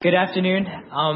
Good afternoon.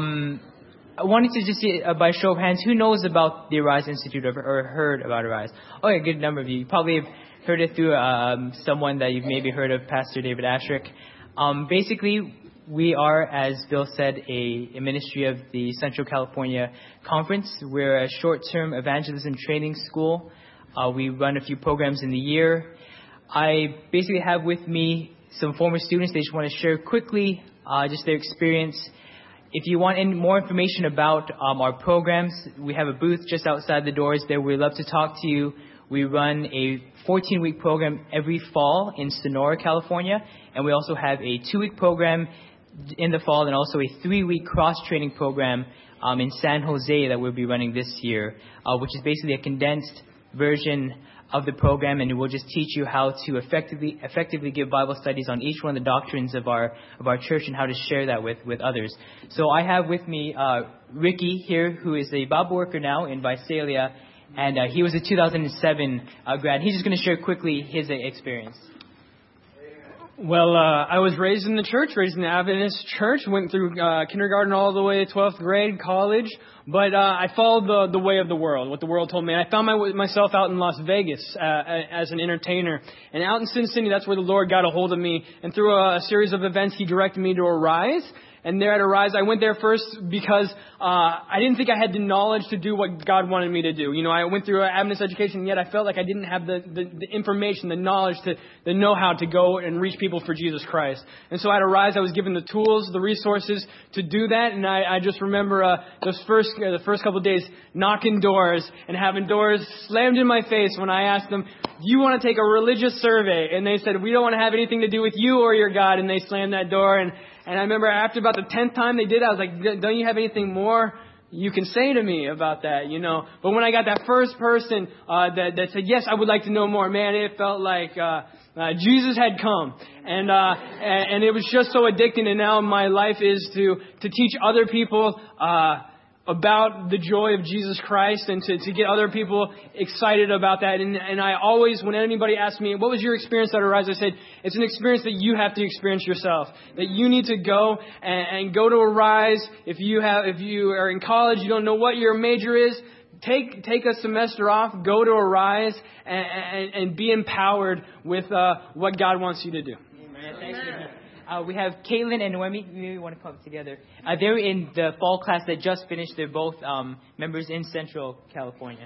I wanted to just see, by show of hands, who knows about the Arise Institute or heard about Arise? Oh, yeah, a good number of you. You probably have heard it through someone that you've maybe heard of, Pastor David Ashrick. Basically, we are, as Bill said, a ministry of the Central California Conference. We're a short-term evangelism training school. We run a few programs in the year. I basically have with me some former students. They just want to share quickly just their experience. If you want any more information about our programs, we have a booth just outside the doors there. We'd love to talk to you. We run a 14-week program every fall in Sonora, California, and we also have a 2-week program in the fall and also a 3-week cross-training program in San Jose that we'll be running this year, which is basically a condensed version of the program, and it will just teach you how to effectively give Bible studies on each one of the doctrines of our church and how to share that with others. So I have with me Ricky here, who is a Bible worker now in Visalia, and he was a 2007 grad. He's just going to share quickly his experience. Well, I was raised in the church, raised in the Adventist church, went through kindergarten all the way to 12th grade, college, but I followed the way of the world, what the world told me. I found myself out in Las Vegas as an entertainer. And out in Sin City, that's where the Lord got a hold of me. And through a series of events, He directed me to Arise. And there at Arise, I went there first because I didn't think I had the knowledge to do what God wanted me to do. You know, I went through an Adventist education, yet I felt like I didn't have the information, the knowledge, the know-how to go and reach people for Jesus Christ. And so at Arise, I was given the tools, the resources to do that. And I just remember the first couple of days knocking doors and having doors slammed in my face when I asked them, "Do you want to take a religious survey?" And they said, "We don't want to have anything to do with you or your God." And they slammed that door. And I remember after about the 10th time they did, I was like, "Don't you have anything more you can say to me about that?" You know. But when I got that first person that said, "Yes, I would like to know more," man, it felt like Jesus had come, and it was just so addicting. And now my life is to teach other people about the joy of Jesus Christ and to get other people excited about that. And I always, when anybody asks me, "What was your experience at Arise?" I said, it's an experience that you have to experience yourself. That you need to go and go to Arise. If you are in college, you don't know what your major is, take a semester off, go to Arise and be empowered with what God wants you to do. Amen. Thanks, Ricky. We have Caitlin and Noemi. We want to come together. They're in the fall class that just finished. They're both members in Central California.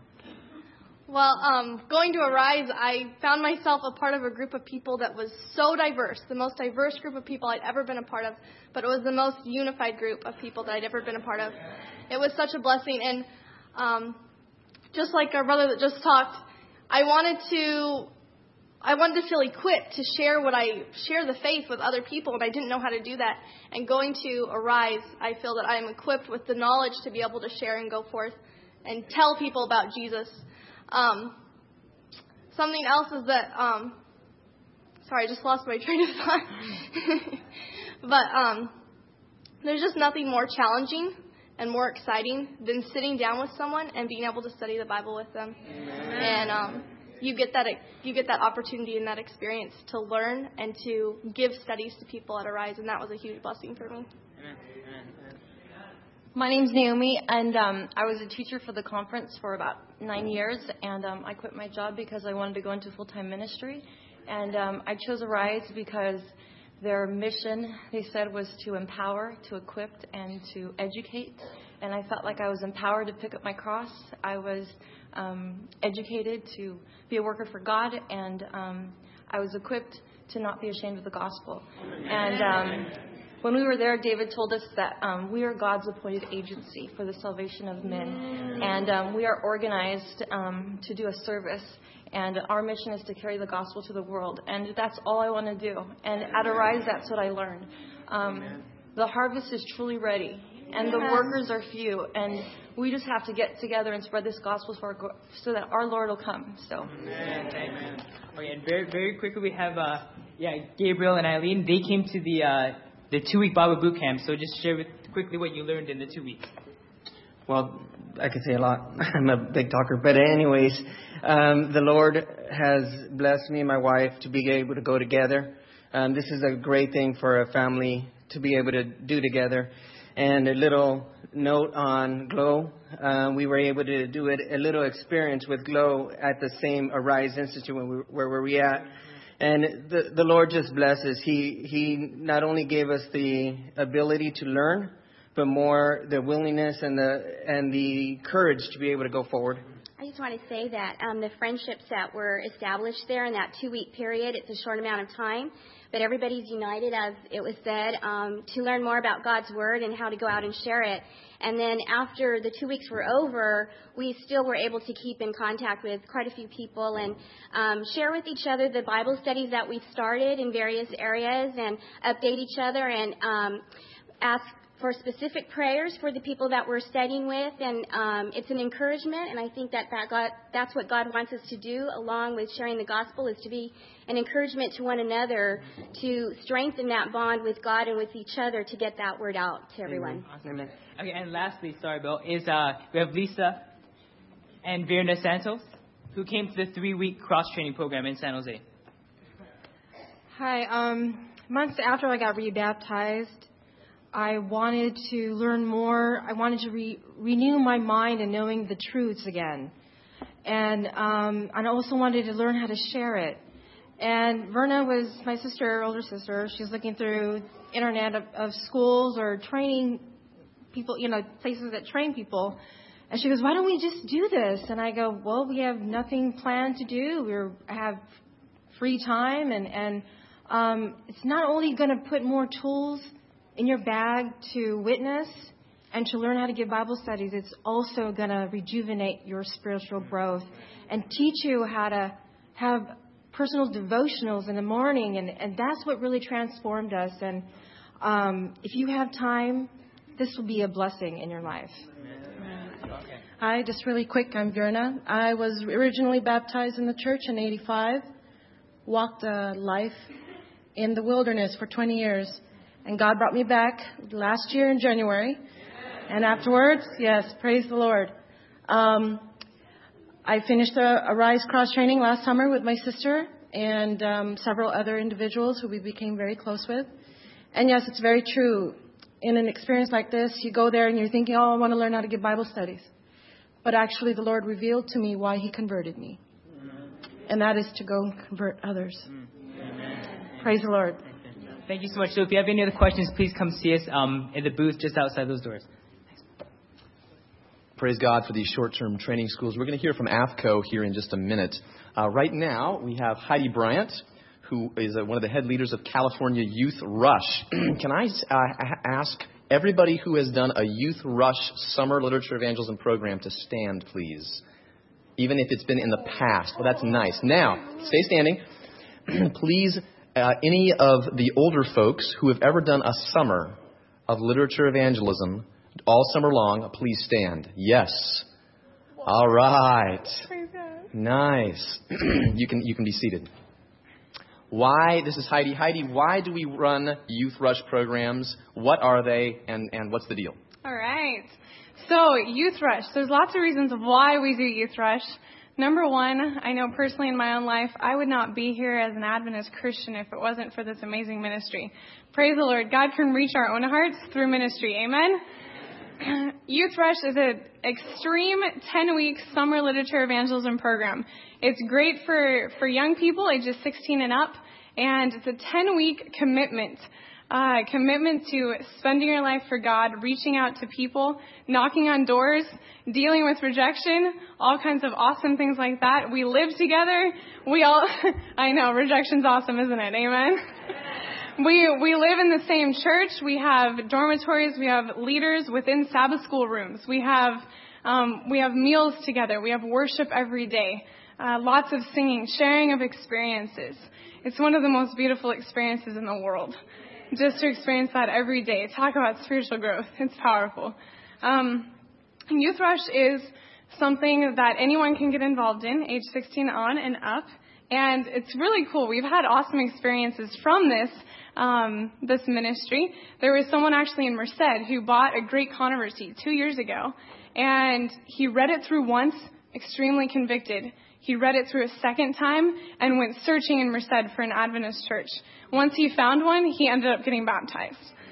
Well, going to Arise, I found myself a part of a group of people that was so diverse, the most diverse group of people I'd ever been a part of, but it was the most unified group of people that I'd ever been a part of. It was such a blessing, and just like our brother that just talked, I wanted to feel equipped to share the faith with other people, and I didn't know how to do that. And going to Arise, I feel that I am equipped with the knowledge to be able to share and go forth and tell people about Jesus. Something else is that, sorry, I just lost my train of thought. But there's just nothing more challenging and more exciting than sitting down with someone and being able to study the Bible with them. Amen. And you get that opportunity and that experience to learn and to give studies to people at Arise, and that was a huge blessing for me. My name's Naomi, and I was a teacher for the conference for about 9 years, and I quit my job because I wanted to go into full-time ministry. And I chose Arise because their mission, they said, was to empower, to equip, and to educate. And I felt like I was empowered to pick up my cross. I was educated to be a worker for God, and I was equipped to not be ashamed of the gospel. And when we were there, David told us that we are God's appointed agency for the salvation of men. And we are organized to do a service. And our mission is to carry the gospel to the world. And that's all I want to do. And at Arise, that's what I learned. The harvest is truly ready. And the workers are few. And we just have to get together and spread this gospel so that our Lord will come. So. Amen. Okay, and very, very quickly, we have Gabriel and Eileen. They came to the 2-week Bible boot camp. So just share quickly what you learned in the 2 weeks. Well, I could say a lot. I'm a big talker. But anyways, the Lord has blessed me and my wife to be able to go together. This is a great thing for a family to be able to do together. And a little note on Glow, we were able to do a little experience with Glow at the same Arise Institute where we're at. And the Lord just blesses. He not only gave us the ability to learn, but more the willingness and the courage to be able to go forward. I just want to say that the friendships that were established there in that 2-week period, it's a short amount of time, but everybody's united, as it was said, to learn more about God's Word and how to go out and share it. And then after the 2 weeks were over, we still were able to keep in contact with quite a few people and share with each other the Bible studies that we've started in various areas and update each other and ask for specific prayers for the people that we're studying with. And it's an encouragement, and I think that's what God wants us to do, along with sharing the gospel, is to be an encouragement to one another, to strengthen that bond with God and with each other to get that word out to everyone. Amen. Okay, and lastly, sorry, Bill, is we have Lisa and Virna Santos, who came to the 3-week cross-training program in San Jose. Hi. Months after I got rebaptized, I wanted to learn more. I wanted to renew my mind in knowing the truths again. And I also wanted to learn how to share it. And Verna was my sister, older sister. She was looking through internet of schools or training people, places that train people. And she goes, why don't we just do this? And I go, well, we have nothing planned to do. I have free time. And it's not only going to put more tools in your bag to witness and to learn how to give Bible studies, it's also going to rejuvenate your spiritual growth and teach you how to have personal devotionals in the morning. And that's what really transformed us. And if you have time, this will be a blessing in your life. Hi, just really quick, I'm Virna. I was originally baptized in the church in 85, walked a life in the wilderness for 20 years. And God brought me back last year in January. And afterwards, yes, praise the Lord. I finished the Arise Cross training last summer with my sister and several other individuals who we became very close with. And yes, it's very true. In an experience like this, you go there and you're thinking, oh, I want to learn how to give Bible studies. But actually, the Lord revealed to me why He converted me. And that is to go and convert others. Praise the Lord. Thank you so much. So if you have any other questions, please come see us in the booth just outside those doors. Praise God for these short-term training schools. We're going to hear from AFCO here in just a minute. Right now, we have Heidi Bryant, who is one of the head leaders of California Youth Rush. Can I ask everybody who has done a Youth Rush Summer Literature Evangelism program to stand, please? Even if it's been in the past. Well, that's nice. Now, stay standing. Please, any of the older folks who have ever done a summer of literature evangelism all summer long, please stand. Yes. All right. Nice. You can be seated. Why? This is Heidi. Heidi, why do we run Youth Rush programs? What are they, and what's the deal? All right. So, Youth Rush. There's lots of reasons why we do Youth Rush. Number one, I know personally in my own life, I would not be here as an Adventist Christian if it wasn't for this amazing ministry. Praise the Lord. God can reach our own hearts through ministry. Amen? Youth Rush is an extreme 10-week summer literature evangelism program. It's great for young people ages 16 and up, and it's a 10-week commitment. Commitment to spending your life for God, reaching out to people, knocking on doors, dealing with rejection, all kinds of awesome things like that. We live together. I know, rejection's awesome, isn't it? Amen? We live in the same church. We have dormitories. We have leaders within Sabbath school rooms. We have meals together. We have worship every day. Lots of singing, sharing of experiences. It's one of the most beautiful experiences in the world. Just to experience that every day. Talk about spiritual growth. It's powerful. Youth Rush is something that anyone can get involved in, age 16 on and up. And it's really cool. We've had awesome experiences from this ministry. There was someone actually in Merced who bought a Great Controversy 2 years ago. And he read it through once, extremely convicted. He read it through a second time and went searching in Merced for an Adventist church. Once he found one, he ended up getting baptized.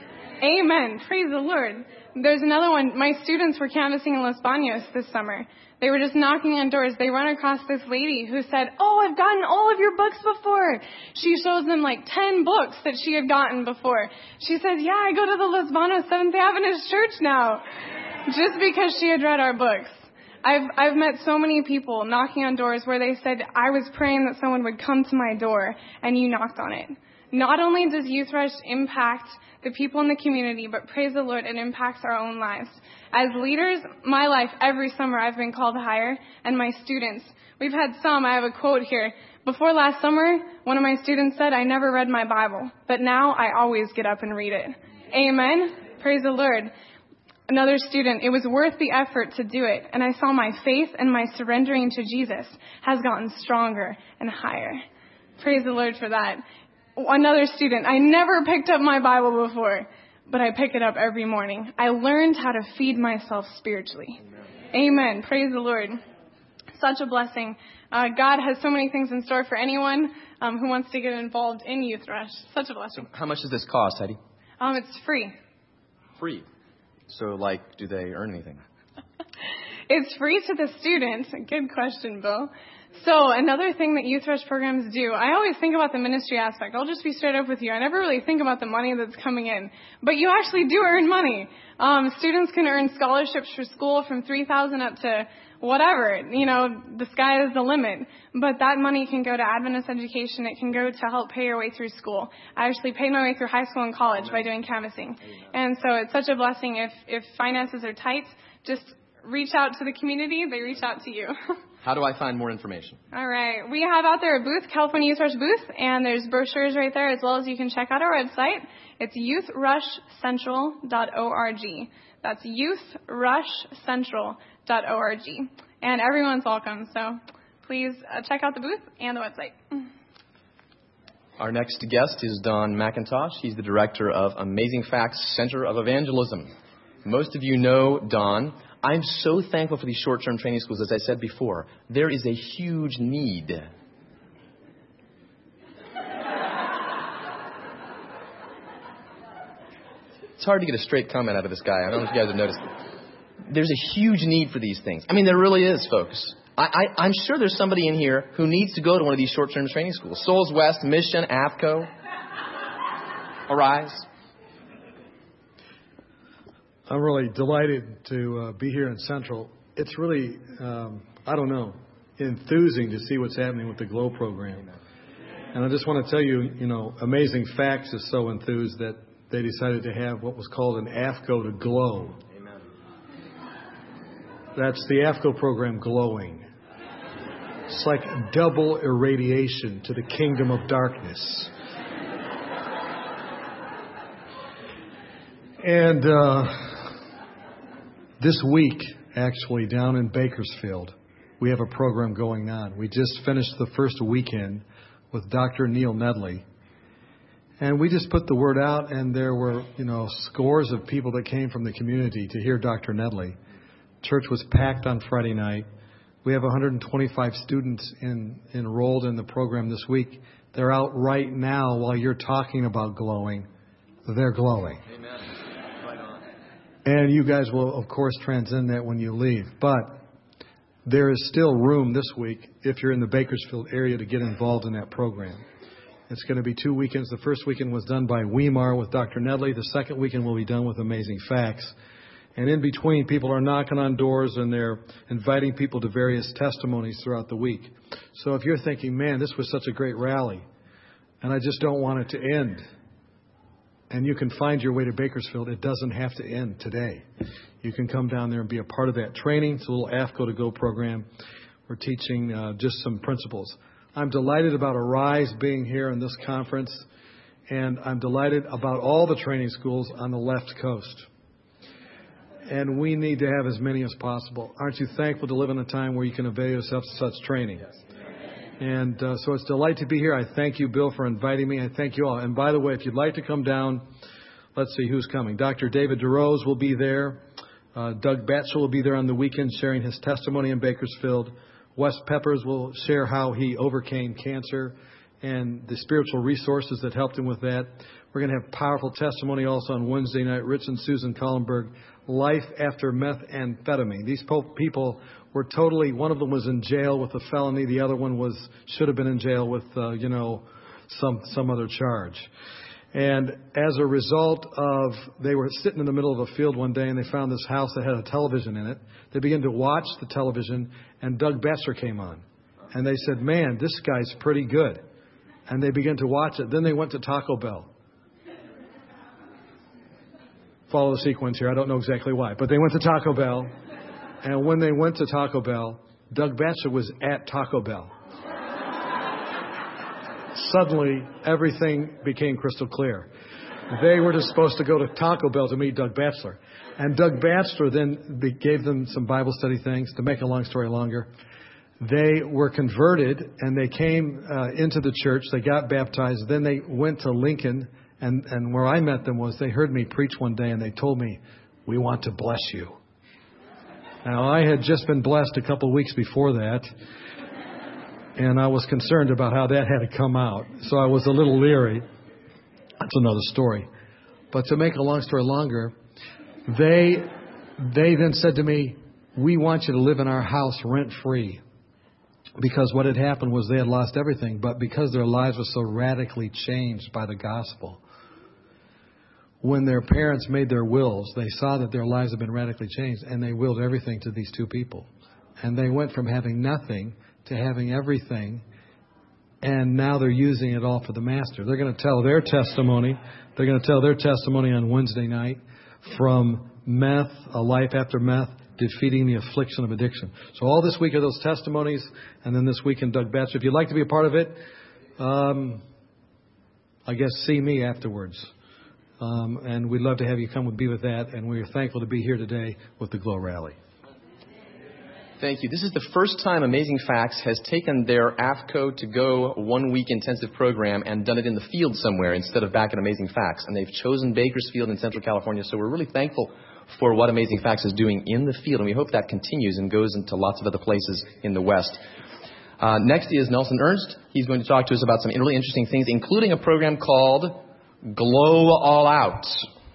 Amen. Praise the Lord. There's another one. My students were canvassing in Los Baños this summer. They were just knocking on doors. They run across this lady who said, "Oh, I've gotten all of your books before." She shows them like 10 books that she had gotten before. She says, "Yeah, I go to the Los Baños Seventh-day Adventist Church now." Just because she had read our books. I've met so many people knocking on doors where they said, "I was praying that someone would come to my door," and you knocked on it. Not only does Youth Rush impact the people in the community, but praise the Lord, it impacts our own lives. As leaders, my life, every summer I've been called higher, and my students. We've had some, I have a quote here. Before last summer, one of my students said, "I never read my Bible, but now I always get up and read it." Amen. Praise the Lord. Another student, "It was worth the effort to do it, and I saw my faith and my surrendering to Jesus has gotten stronger and higher." Praise the Lord for that. Another student, "I never picked up my Bible before, but I pick it up every morning. I learned how to feed myself spiritually." Amen. Praise the Lord. Such a blessing. God has so many things in store for anyone who wants to get involved in Youth Rush. Such a blessing. So how much does this cost, Heidi? It's free. Free. So, do they earn anything? It's free to the student. Good question, Bill. So another thing that Youth Rush programs do, I always think about the ministry aspect. I'll just be straight up with you. I never really think about the money that's coming in. But you actually do earn money. Students can earn scholarships for school from $3,000 up to whatever. The sky is the limit. But that money can go to Adventist education. It can go to help pay your way through school. I actually paid my way through high school and college by doing canvassing. And so it's such a blessing. If finances are tight, just reach out to the community. They reach out to you. How do I find more information? All right. We have out there a booth, California Youth Rush booth, and there's brochures right there, as well as you can check out our website. It's youthrushcentral.org. That's youthrushcentral.org. And everyone's welcome, so please check out the booth and the website. Our next guest is Don McIntosh. He's the director of Amazing Facts Center of Evangelism. Most of you know Don. I'm so thankful for these short-term training schools. As I said before, there is a huge need. It's hard to get a straight comment out of this guy. I don't know if you guys have noticed. There's a huge need for these things. I mean, there really is, folks. I'm sure there's somebody in here who needs to go to one of these short-term training schools. Souls West, Mission, AFCO, Arise. I'm really delighted to be here in Central. It's really, enthusing to see what's happening with the GLOW program. And I just want to tell you, Amazing Facts is so enthused that they decided to have what was called an AFCO to GLOW. Amen. That's the AFCO program glowing. It's like double irradiation to the kingdom of darkness. And this week, actually, down in Bakersfield, we have a program going on. We just finished the first weekend with Dr. Neil Nedley. And we just put the word out, and there were, scores of people that came from the community to hear Dr. Nedley. Church was packed on Friday night. We have 125 students enrolled in the program this week. They're out right now while you're talking about glowing. They're glowing. Amen. And you guys will, of course, transcend that when you leave. But there is still room this week, if you're in the Bakersfield area, to get involved in that program. It's going to be 2 weekends. The first weekend was done by Weimar with Dr. Nedley. The second weekend will be done with Amazing Facts. And in between, people are knocking on doors and they're inviting people to various testimonies throughout the week. So if you're thinking, man, this was such a great rally, and I just don't want it to end, and you can find your way to Bakersfield, it doesn't have to end today. You can come down there and be a part of that training. It's a little AFCO to Go program. We're teaching just some principles. I'm delighted about Arise being here in this conference, and I'm delighted about all the training schools on the left coast. And we need to have as many as possible. Aren't you thankful to live in a time where you can avail yourself of such training? Yes. And so it's a delight to be here. I thank you, Bill, for inviting me. I thank you all. And by the way, if you'd like to come down, let's see who's coming. Dr. David DeRose will be there. Doug Batchel will be there on the weekend sharing his testimony in Bakersfield. Wes Peppers will share how he overcame cancer and the spiritual resources that helped him with that. We're going to have powerful testimony also on Wednesday night. Rich and Susan Collenberg, life after methamphetamine. These people were totally, one of them was in jail with a felony. The other one should have been in jail with, some other charge. And as a result of, they were sitting in the middle of a field one day and they found this house that had a television in it. They began to watch the television and Doug Batchelor came on. And they said, man, this guy's pretty good. And they began to watch it. Then they went to Taco Bell. Follow the sequence here. I don't know exactly why. But they went to Taco Bell. And when they went to Taco Bell, Doug Batchelor was at Taco Bell. Suddenly, everything became crystal clear. They were just supposed to go to Taco Bell to meet Doug Batchelor. And Doug Batchelor then gave them some Bible study things. To make a long story longer, they were converted and they came into the church. They got baptized. Then they went to Lincoln. And where I met them was they heard me preach one day and they told me, we want to bless you. Now, I had just been blessed a couple of weeks before that. And I was concerned about how that had to come out. So I was a little leery. That's another story. But to make a long story longer, they then said to me, we want you to live in our house rent-free. Because what had happened was they had lost everything. But because their lives were so radically changed by the gospel, when their parents made their wills, they saw that their lives had been radically changed. And they willed everything to these two people. And they went from having nothing to having everything, and now they're using it all for the Master. They're going to tell their testimony. They're going to tell their testimony on Wednesday night from meth, a life after meth, defeating the affliction of addiction. So all this week are those testimonies, and then this week in Doug Batchelor. If you'd like to be a part of it, I guess see me afterwards. And we'd love to have you come and be with that, and we're thankful to be here today with the Glow Rally. Thank you. This is the first time Amazing Facts has taken their AFCO to Go 1 week intensive program and done it in the field somewhere instead of back at Amazing Facts. And they've chosen Bakersfield in Central California. So we're really thankful for what Amazing Facts is doing in the field. And we hope that continues and goes into lots of other places in the West. Next is Nelson Ernst. He's going to talk to us about some really interesting things, including a program called Glow All Out.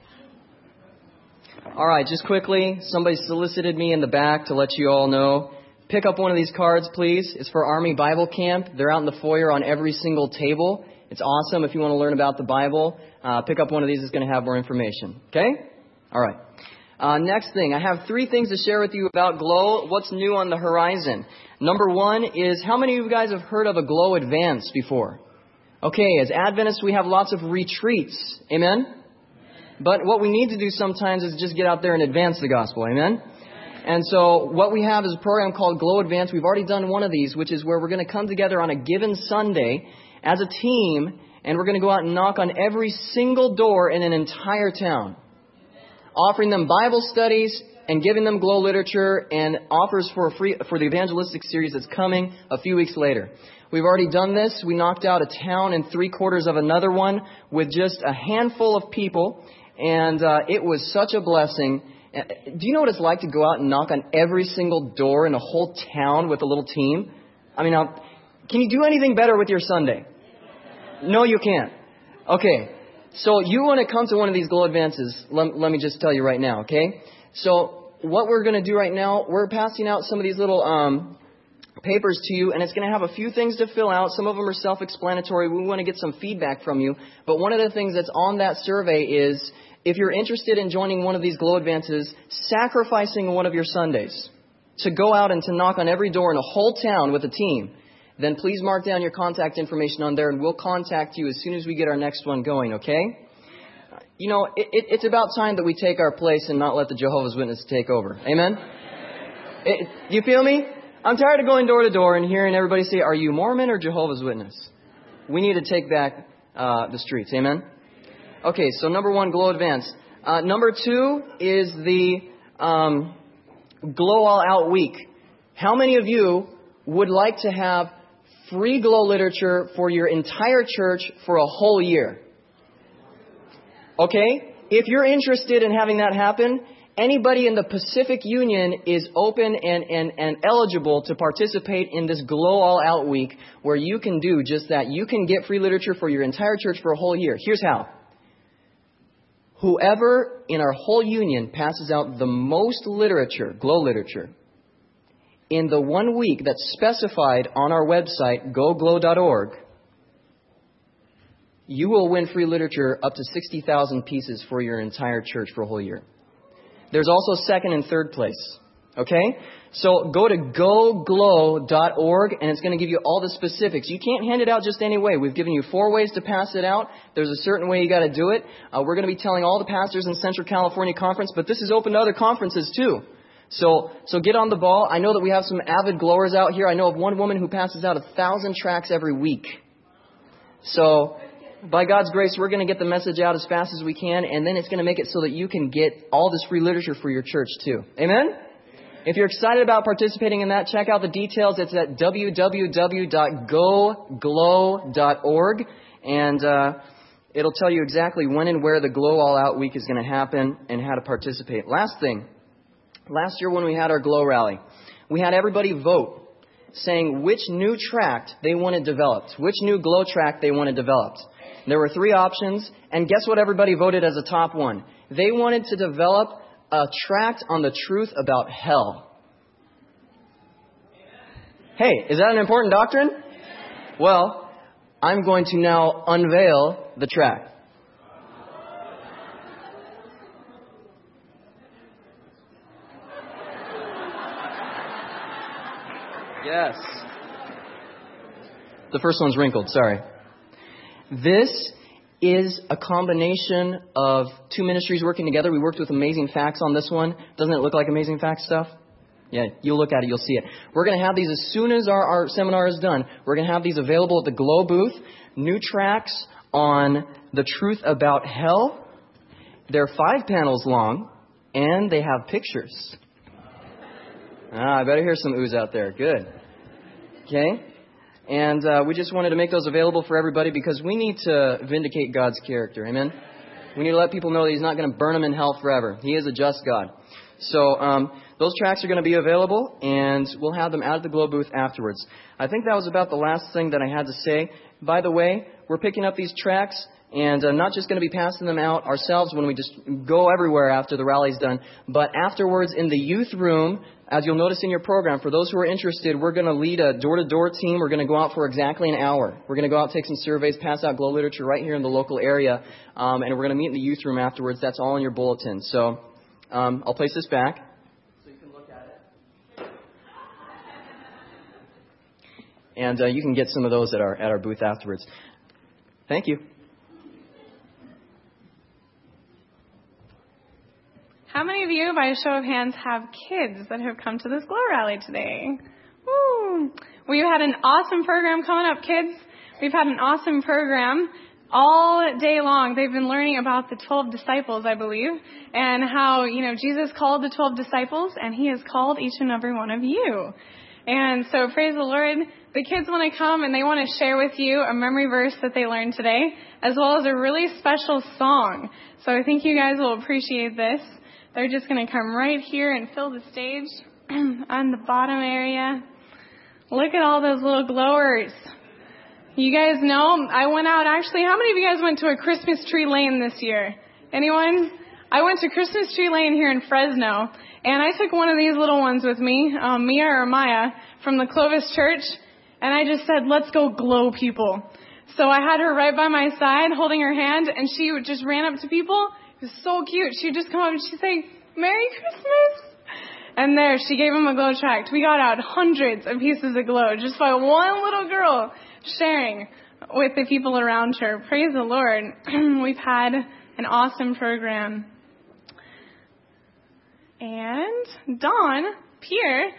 All right, just quickly, somebody solicited me in the back to let you all know. Pick up one of these cards, please. It's for Army Bible Camp. They're out in the foyer on every single table. It's awesome if you want to learn about the Bible. Pick up one of these. It's going to have more information. Okay? All right. Next thing, I have 3 things to share with you about Glow. What's new on the horizon? Number 1 is, how many of you guys have heard of a Glow Advance before? Okay, as Adventists, we have lots of retreats. Amen? But what we need to do sometimes is just get out there and advance the gospel. Amen? And so what we have is a program called Glow Advance. We've already done one of these, which is where we're going to come together on a given Sunday as a team, and we're going to go out and knock on every single door in an entire town, offering them Bible studies and giving them Glow literature and offers for the evangelistic series that's coming a few weeks later. We've already done this. We knocked out a town and 3/4 of another one with just a handful of people. And it was such a blessing. Do you know what it's like to go out and knock on every single door in a whole town with a little team? I mean, can you do anything better with your Sunday? No, you can't. Okay. So you want to come to one of these Glow Advances, let me just tell you right now, okay? So what we're going to do right now, we're passing out some of these little papers to you, and it's going to have a few things to fill out. Some of them are self-explanatory. We want to get some feedback from you. But one of the things that's on that survey is, if you're interested in joining one of these Glow Advances, sacrificing one of your Sundays to go out and to knock on every door in a whole town with a team, then please mark down your contact information on there, and we'll contact you as soon as we get our next one going, okay? You know, it's about time that we take our place and not let the Jehovah's Witnesses take over. Amen? You feel me? I'm tired of going door to door and hearing everybody say, are you Mormon or Jehovah's Witness? We need to take back the streets. Amen? Okay, so number 1, Glow Advance. Number 2 is the Glow All Out Week. How many of you would like to have free Glow literature for your entire church for a whole year? Okay, if you're interested in having that happen, anybody in the Pacific Union is open and eligible to participate in this Glow All Out Week, where you can do just that. You can get free literature for your entire church for a whole year. Here's how. Whoever in our whole union passes out the most literature, GLOW literature, in the 1 week that's specified on our website, goglow.org, you will win free literature up to 60,000 pieces for your entire church for a whole year. There's also second and third place. Okay? So go to goglow.org, and it's going to give you all the specifics. You can't hand it out just any way. We've given you 4 ways to pass it out. There's a certain way you got to do it. We're going to be telling all the pastors in Central California Conference, but this is open to other conferences too. So get on the ball. I know that we have some avid glowers out here. I know of one woman who passes out 1,000 tracts every week. So by God's grace, we're going to get the message out as fast as we can, and then it's going to make it so that you can get all this free literature for your church too. Amen? If you're excited about participating in that, check out the details. It's at www.goglow.org, and it'll tell you exactly when and where the Glow All Out Week is going to happen and how to participate. Last thing, last year when we had our Glow Rally, we had everybody vote saying which new tract they wanted developed, which new Glow tract they wanted developed. There were 3 options, and guess what everybody voted as a top one? They wanted to develop a tract on the truth about hell. Hey, is that an important doctrine? Well, I'm going to now unveil the tract. Yes. The first one's wrinkled, sorry. This is a combination of 2 ministries working together. We worked with Amazing Facts on this one. Doesn't it look like Amazing Facts stuff? Yeah, you'll look at it, you'll see it. We're going to have these as soon as our seminar is done. We're going to have these available at the Glow booth. New tracts on the truth about hell. They're 5 panels long, and they have pictures. I better hear some oohs out there. Good. Okay. And we just wanted to make those available for everybody because we need to vindicate God's character. Amen? We need to let people know that He's not going to burn them in hell forever. He is a just God. So those tracts are going to be available, and we'll have them out at the Glow booth afterwards. I think that was about the last thing that I had to say. By the way, we're picking up these tracts, and not just going to be passing them out ourselves when we just go everywhere after the rally's done, but afterwards in the youth room. As you'll notice in your program, for those who are interested, we're going to lead a door-to-door team. We're going to go out for exactly an hour. We're going to go out, take some surveys, pass out Glow literature right here in the local area, and we're going to meet in the youth room afterwards. That's all in your bulletin. So I'll place this back so you can look at it. And you can get some of those at our booth afterwards. Thank you. How many of you, by a show of hands, have kids that have come to this Glow Rally today? Woo! We've had an awesome program coming up, kids. We've had an awesome program all day long. They've been learning about the 12 disciples, I believe, and how, Jesus called the 12 disciples, and He has called each and every one of you. And so praise the Lord. The kids want to come and they want to share with you a memory verse that they learned today, as well as a really special song. So I think you guys will appreciate this. They're just going to come right here and fill the stage on the bottom area. Look at all those little glowers. You guys know, I went out actually. How many of you guys went to a Christmas tree lane this year? Anyone? I went to Christmas tree lane here in Fresno, and I took one of these little ones with me, Mia or Maya, from the Clovis Church, and I just said, let's go glow people. So I had her right by my side, holding her hand, and she just ran up to people. It was so cute. She'd just come up and she'd say, Merry Christmas. And there, she gave them a glow tract. We got out hundreds of pieces of glow just by one little girl sharing with the people around her. Praise the Lord. We've had an awesome program. And Dawn Pierre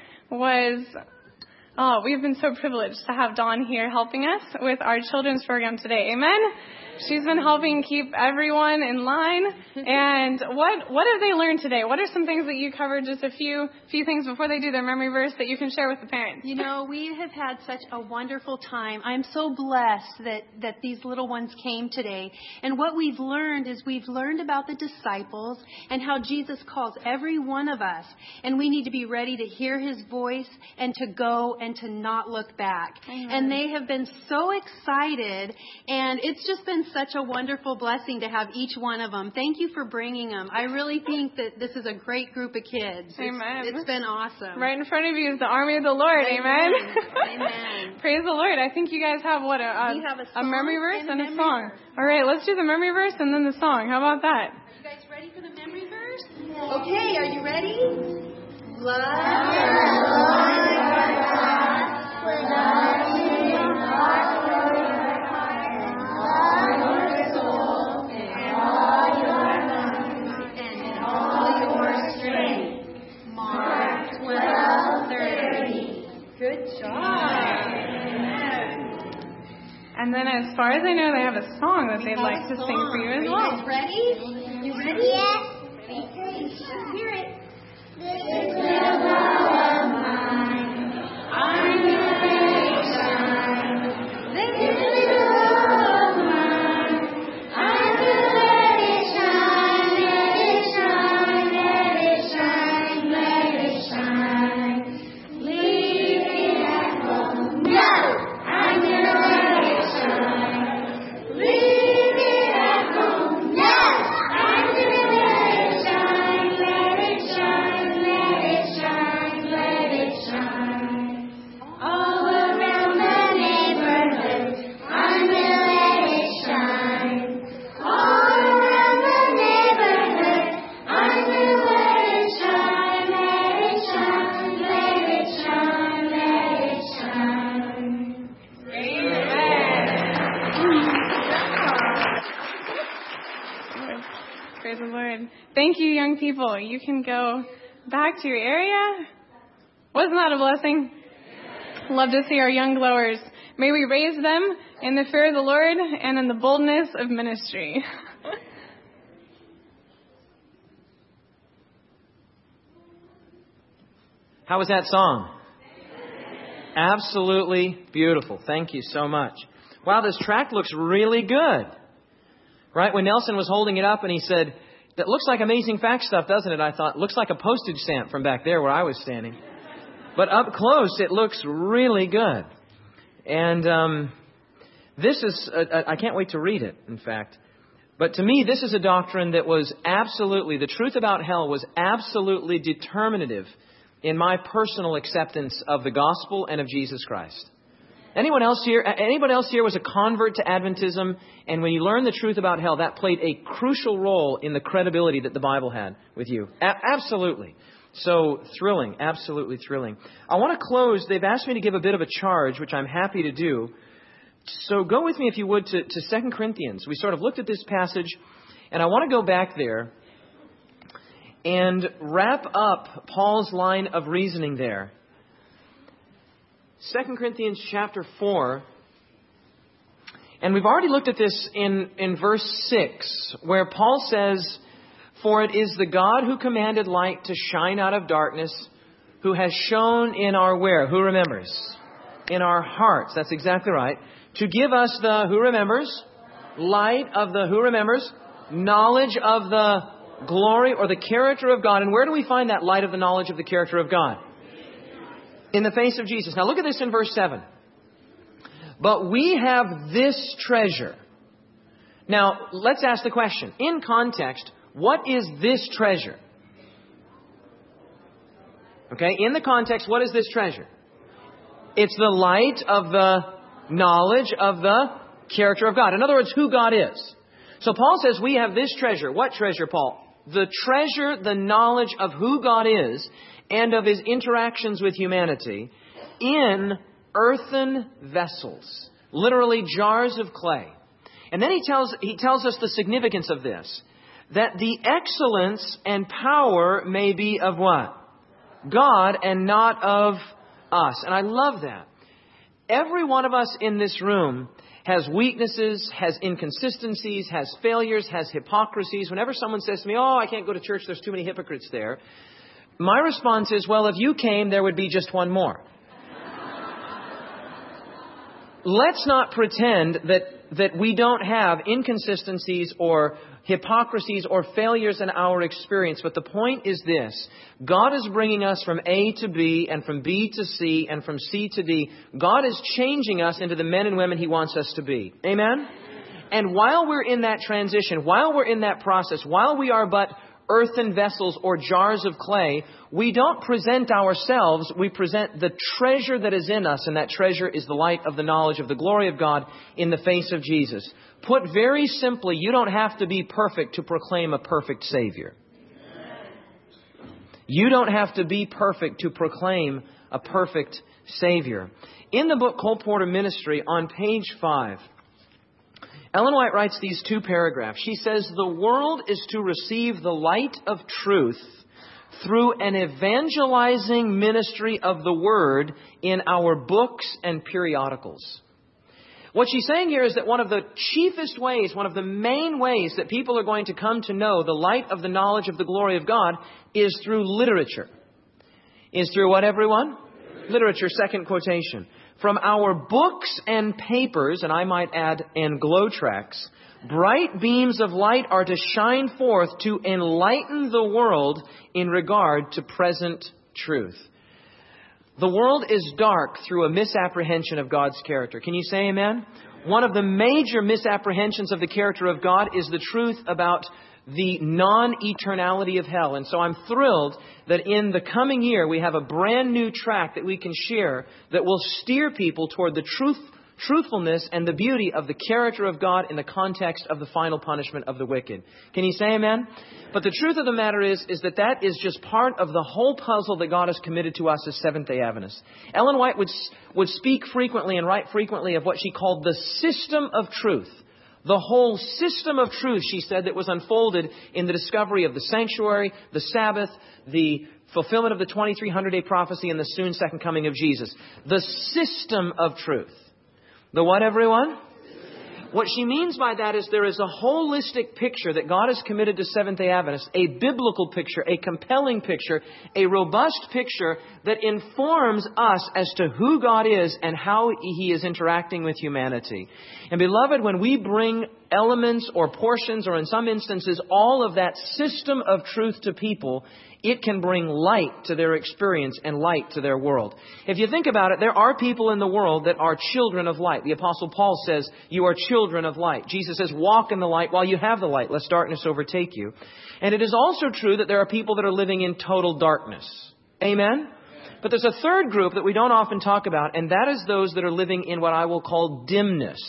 we've been so privileged to have Dawn here helping us with our children's program today. Amen? She's been helping keep everyone in line. And what have they learned today? What are some things that you covered, just a few things before they do their memory verse that you can share with the parents? We have had such a wonderful time. I'm so blessed that these little ones came today. And what we've learned is we've learned about the disciples and how Jesus calls every one of us. And we need to be ready to hear His voice and to go and to not look back. Amen. And they have been so excited. And it's just been such a wonderful blessing to have each one of them. Thank you for bringing them. I really think that this is a great group of kids. Amen. It's been awesome. Right in front of you is the army of the Lord. Amen. Amen. Praise the Lord. I think you guys have We have a memory verse and a memory song. verse. All right, let's do the memory verse and then the song. How about that? You guys ready for the memory verse? Okay, are you ready? Love your Lord your God with all your heart, all your soul, and all your mind, and all your strength. Mark 12:30. Good job. And then as far as I know, they have a song that they'd like to sing for you as well. Are you guys ready? You ready? Yes. Okay, let's hear it. This is the love of mine. I'm your shine. This is the love of mine. I'm gonna let it shine, let it shine, let it shine, let it shine. Leave it at home. No, I'm gonna let it shine. Leave it at home. No, I'm gonna let it shine, let it shine, let it shine, let it shine. All around the neighborhood, I'm gonna let it shine. All around the neighborhood, I'm gonna let it shine, let it shine, let it shine, let it shine. Praise the Lord. Thank you, young people. You can go back to your area. Wasn't that a blessing? Love to see our young glowers. May we raise them in the fear of the Lord and in the boldness of ministry. How was that song? Absolutely beautiful. Thank you so much. Wow, this track looks really good. Right? When Nelson was holding it up and he said, that looks like Amazing Fact stuff, doesn't it? I thought, looks like a postage stamp from back there where I was standing. But up close, it looks really good. And this is, I can't wait to read it, in fact. But to me, this is a doctrine that was absolutely, the truth about hell was absolutely determinative in my personal acceptance of the gospel and of Jesus Christ. Anybody else here was a convert to Adventism, and when you learned the truth about hell, that played a crucial role in the credibility that the Bible had with you. Absolutely. So thrilling, absolutely thrilling. I want to close. They've asked me to give a bit of a charge, which I'm happy to do. So go with me, if you would, to 2 Corinthians. We sort of looked at this passage, and I want to go back there and wrap up Paul's line of reasoning there. 2 Corinthians chapter 4. And we've already looked at this in verse 6, where Paul says, "For it is the God who commanded light to shine out of darkness, who has shone in our" where? Who remembers? In our hearts. That's exactly right. To give us the, who remembers? Light of the, who remembers? Knowledge of the glory or the character of God. And where do we find that light of the knowledge of the character of God? In the face of Jesus. Now look at this in verse 7. But we have this treasure. Now, let's ask the question. In context, what is this treasure? Okay, in the context, what is this treasure? It's the light of the knowledge of the character of God. In other words, who God is. So Paul says we have this treasure. What treasure, Paul? The treasure, the knowledge of who God is and of His interactions with humanity in earthen vessels. Literally jars of clay. And then he tells us the significance of this. That the excellence and power may be of what? God and not of us. And I love that. Every one of us in this room has weaknesses, has inconsistencies, has failures, has hypocrisies. Whenever someone says to me, "Oh, I can't go to church, there's too many hypocrites there," my response is, well, if you came, there would be just one more. Let's not pretend that we don't have inconsistencies or hypocrisies or failures in our experience. But the point is this. God is bringing us from A to B and from B to C and from C to D. God is changing us into the men and women He wants us to be. Amen? And while we're in that transition, while we're in that process, while we are but earthen vessels or jars of clay, we don't present ourselves, we present the treasure that is in us, and that treasure is the light of the knowledge of the glory of God in the face of Jesus. Put very simply, you don't have to be perfect to proclaim a perfect Savior. You don't have to be perfect to proclaim a perfect Savior. In the book Cole Porter Ministry, on page 5, Ellen White writes these 2 paragraphs. She says, the world is to receive the light of truth through an evangelizing ministry of the Word in our books and periodicals. What she's saying here is that one of the chiefest ways, one of the main ways that people are going to come to know the light of the knowledge of the glory of God is through literature. Is through what, everyone? Literature, second quotation. From our books and papers, and I might add, and glow tracks, bright beams of light are to shine forth to enlighten the world in regard to present truth. The world is dark through a misapprehension of God's character. Can you say amen? One of the major misapprehensions of the character of God is the truth about the non-eternality of hell. And so I'm thrilled that in the coming year we have a brand new track that we can share that will steer people toward the truthfulness and the beauty of the character of God in the context of the final punishment of the wicked. Can you say amen? But the truth of the matter is that is just part of the whole puzzle that God has committed to us as Seventh-day Adventists. Ellen White would speak frequently and write frequently of what she called the system of truth. The whole system of truth, she said, that was unfolded in the discovery of the sanctuary, the Sabbath, the fulfillment of the 2300-day prophecy, and the soon second coming of Jesus. The system of truth. The what, everyone? What she means by that is there is a holistic picture that God has committed to Seventh-day Adventists, a biblical picture, a compelling picture, a robust picture that informs us as to who God is and how He is interacting with humanity. And beloved, when we bring elements or portions, or in some instances, all of that system of truth to people, it can bring light to their experience and light to their world. If you think about it, there are people in the world that are children of light. The Apostle Paul says, you are children of light. Jesus says, walk in the light while you have the light, lest darkness overtake you. And it is also true that there are people that are living in total darkness. Amen? But there's a third group that we don't often talk about, and that is those that are living in what I will call dimness.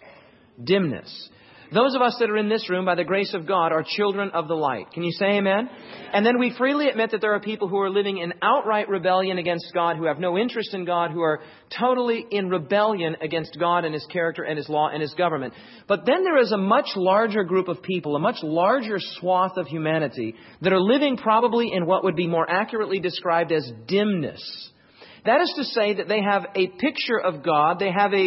Dimness. Those of us that are in this room, by the grace of God, are children of the light. Can you say amen? And then we freely admit that there are people who are living in outright rebellion against God, who have no interest in God, who are totally in rebellion against God and His character and His law and His government. But then there is a much larger group of people, a much larger swath of humanity that are living probably in what would be more accurately described as dimness. That is to say that they have a picture of God, they have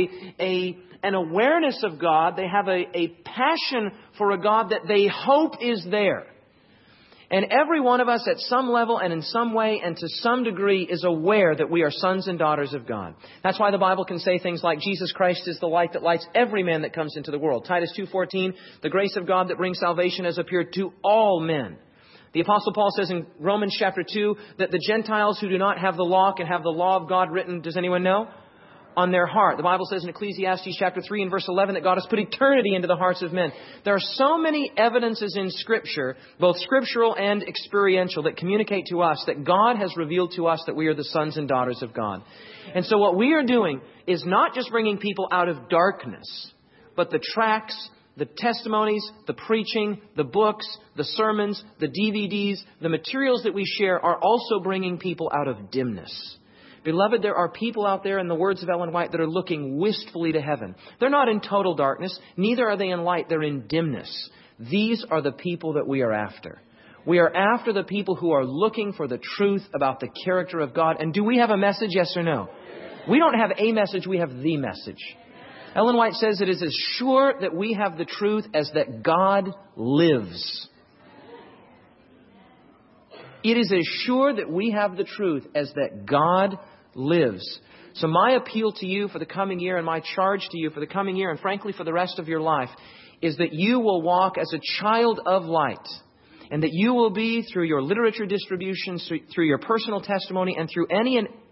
an awareness of God. They have a passion for a God that they hope is there. And every one of us at some level and in some way and to some degree is aware that we are sons and daughters of God. That's why the Bible can say things like Jesus Christ is the light that lights every man that comes into the world. Titus 2:14, the grace of God that brings salvation has appeared to all men. The Apostle Paul says in Romans chapter 2 that the Gentiles who do not have the law can have the law of God written, does anyone know? On their heart. The Bible says in Ecclesiastes chapter 3 and verse 11 that God has put eternity into the hearts of men. There are so many evidences in Scripture, both scriptural and experiential, that communicate to us that God has revealed to us that we are the sons and daughters of God. And so what we are doing is not just bringing people out of darkness, but the tracts, the testimonies, the preaching, the books, the sermons, the DVDs, the materials that we share are also bringing people out of dimness. Beloved, there are people out there, in the words of Ellen White, that are looking wistfully to heaven. They're not in total darkness. Neither are they in light. They're in dimness. These are the people that we are after. We are after the people who are looking for the truth about the character of God. And do we have a message? Yes or no? We don't have a message. We have the message. Ellen White says it is as sure that we have the truth as that God lives. It is as sure that we have the truth as that God lives. So my appeal to you for the coming year and my charge to you for the coming year and frankly for the rest of your life is that you will walk as a child of light and that you will be, through your literature distributions, through your personal testimony and through any and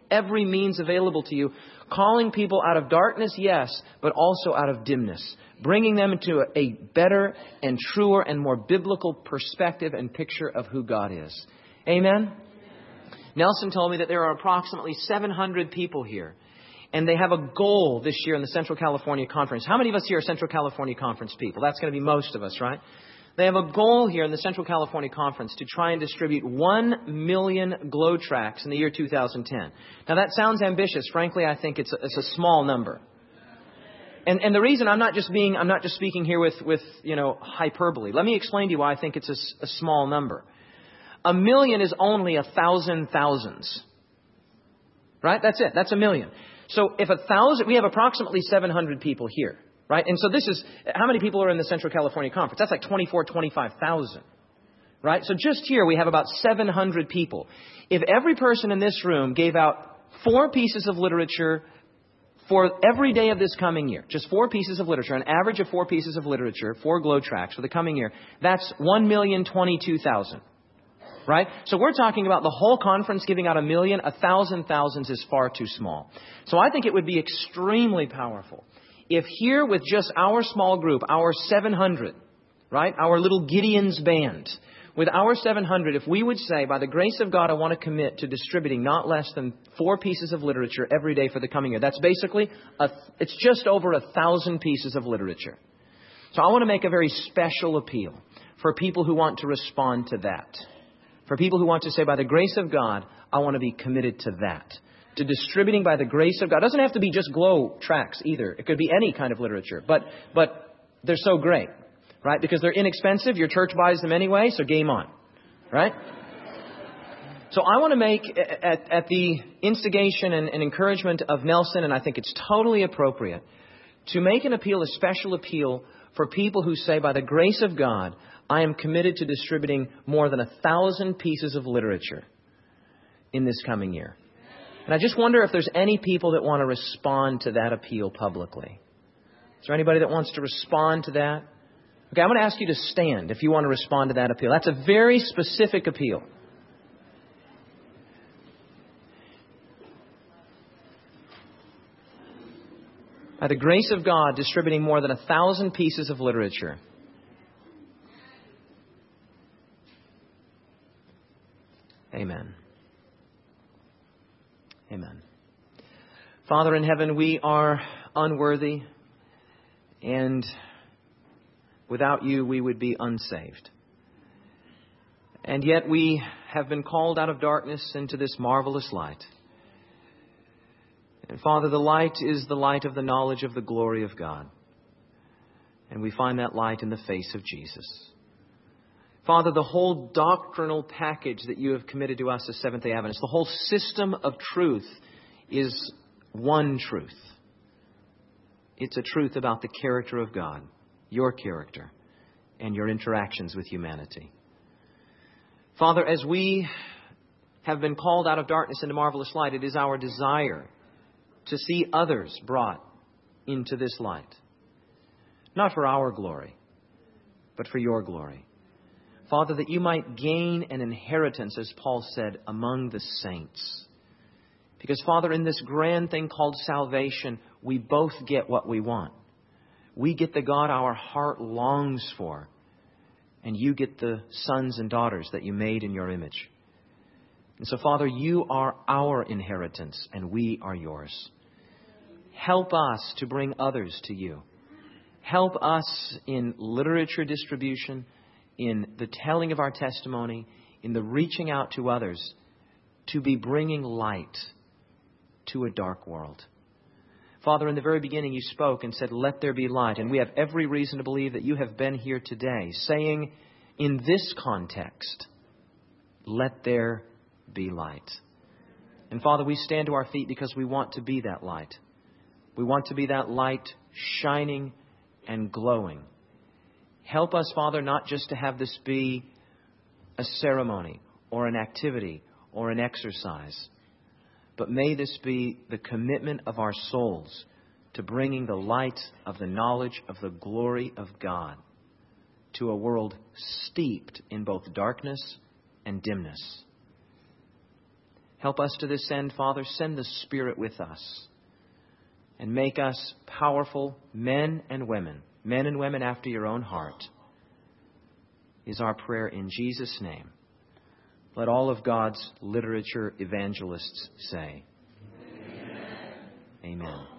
every means available to you, calling people out of darkness, yes, but also out of dimness, bringing them into a better and truer and more biblical perspective and picture of who God is. Amen? Nelson told me that there are approximately 700 people here, and they have a goal this year in the Central California Conference. How many of us here are Central California Conference people? That's going to be most of us, right? They have a goal here in the Central California Conference to try and distribute 1 million glow tracts in the year 2010. Now that sounds ambitious. Frankly, I think it's a small number. And the reason I'm not just speaking here with hyperbole. Let me explain to you why I think it's a small number. 1 million is only 1,000 thousands. Right? That's it. That's 1 million. So if 1,000, we have approximately 700 people here. Right? And so this is, how many people are in the Central California Conference? That's like 25,000. Right? So just here we have about 700 people. If every person in this room gave out 4 pieces of literature for every day of this coming year, just 4 pieces of literature, an average of 4 pieces of literature, 4 glow tracts for the coming year, that's 1,022,000. Right? So we're talking about the whole conference giving out 1 million. 1,000 thousands is far too small. So I think it would be extremely powerful if here with just our small group, our 700, right? Our little Gideon's band, with our 700, if we would say, by the grace of God, I want to commit to distributing not less than 4 pieces of literature every day for the coming year. That's basically, it's just over 1,000 pieces of literature. So I want to make a very special appeal for people who want to respond to that. For people who want to say, by the grace of God, I want to be committed to that. To distributing by the grace of God. It doesn't have to be just glow tracts either. It could be any kind of literature. But they're so great, right? Because they're inexpensive. Your church buys them anyway, so game on, right? So I want to make, at the instigation and encouragement of Nelson, and I think it's totally appropriate, to make an appeal, a special appeal for people who say, by the grace of God, I am committed to distributing more than 1,000 pieces of literature in this coming year. And I just wonder if there's any people that want to respond to that appeal publicly. Is there anybody that wants to respond to that? Okay, I'm going to ask you to stand if you want to respond to that appeal. That's a very specific appeal. By the grace of God, distributing more than 1,000 pieces of literature. Amen. Amen. Father in heaven, we are unworthy, and without you we would be unsaved. And yet we have been called out of darkness into this marvelous light. And Father, the light is the light of the knowledge of the glory of God. And we find that light in the face of Jesus. Father, the whole doctrinal package that you have committed to us as Seventh-day Adventists, the whole system of truth is one truth. It's a truth about the character of God, your character, and your interactions with humanity. Father, as we have been called out of darkness into marvelous light, it is our desire to see others brought into this light. Not for our glory, but for your glory. Father, that you might gain an inheritance, as Paul said, among the saints. Because, Father, in this grand thing called salvation, we both get what we want. We get the God our heart longs for. And you get the sons and daughters that you made in your image. And so, Father, you are our inheritance and we are yours. Help us to bring others to you. Help us in literature distribution, in the telling of our testimony, in the reaching out to others, to be bringing light to a dark world. Father, in the very beginning you spoke and said, let there be light. And we have every reason to believe that you have been here today saying, in this context, let there be light. And Father, we stand to our feet because we want to be that light. We want to be that light shining and glowing. Help us, Father, not just to have this be a ceremony or an activity or an exercise, but may this be the commitment of our souls to bringing the light of the knowledge of the glory of God to a world steeped in both darkness and dimness. Help Help us to this end, Father. Send the Spirit with us and make us powerful men and women after your own heart, is our prayer in Jesus' name. Let all of God's literature evangelists say, Amen. Amen.